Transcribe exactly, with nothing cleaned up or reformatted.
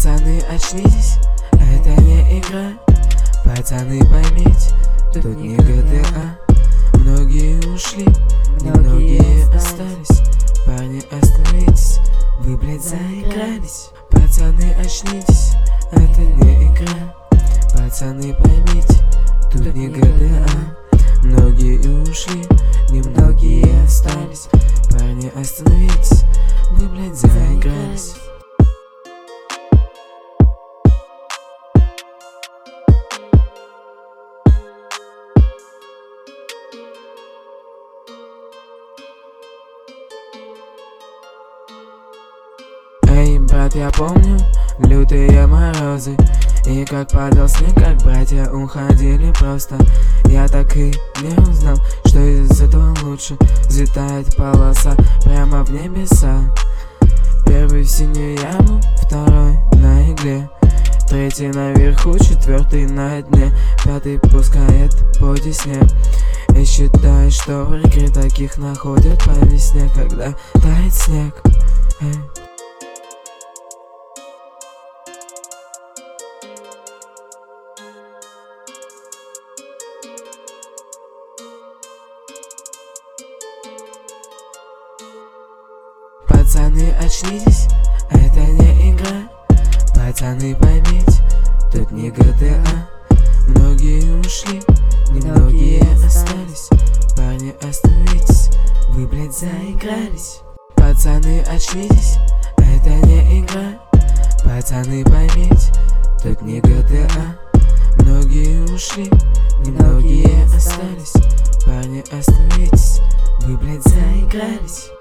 Пацаны, очнитесь, это не игра. Пацаны, поймите, тут не джи ти эй. Многие ушли, немногие остались. Парни, остановитесь, вы, блядь, заигрались. Пацаны, очнитесь, это не игра. Пацаны, поймите, тут не джи ти эй. Многие ушли, немногие остались. Парни, остановитесь, вы, блядь, заигрались. Эй, брат, я помню лютые морозы, и как падал снег, как братья уходили просто. Я так и не узнал, что из этого лучше взлетает полоса прямо в небеса. Первый в синюю яму, второй на игле, третий наверху, четвертый на дне, пятый пускает по десне. И считает, что в реке таких находят по весне, когда тает снег. Эй. Пацаны, очнитесь, это не игра. Пацаны, поймите, тут не джи ти эй. Многие ушли, немногие остались. Парни, остановитесь, вы, блядь, заигрались. Пацаны, очнитесь, это не игра. Пацаны, поймите, тут не джи ти эй. Многие ушли, немногие остались. Парни, остановитесь, вы, блядь, заигрались.